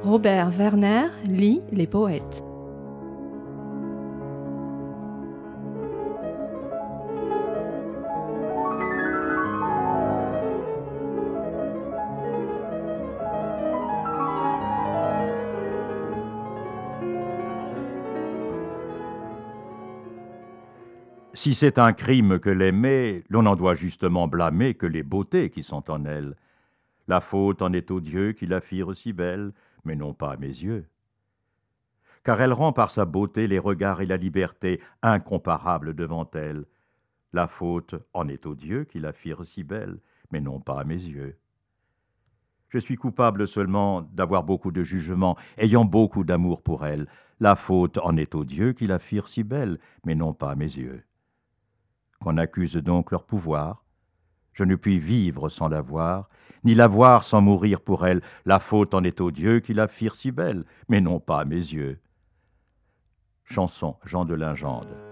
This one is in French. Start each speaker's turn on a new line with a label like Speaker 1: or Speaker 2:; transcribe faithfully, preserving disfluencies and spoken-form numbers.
Speaker 1: Robert Werner lit les poètes.
Speaker 2: Si c'est un crime que l'aimer, l'on n'en doit justement blâmer que les beautés qui sont en elle. La faute en est aux dieux qui la firent si belle, mais non pas à mes yeux. Car elle rend par sa beauté les regards et la liberté incomparables devant elle. La faute en est aux dieux qui la firent si belle, mais non pas à mes yeux. Je suis coupable seulement d'avoir beaucoup de jugement, ayant beaucoup d'amour pour elle. La faute en est aux dieux qui la firent si belle, mais non pas à mes yeux. Qu'on accuse donc leur pouvoir. Je ne puis vivre sans la voir, ni la voir sans mourir pour elle. La faute en est aux dieux qui la firent si belle, mais non pas à mes yeux. Chanson, Jean de Lingende.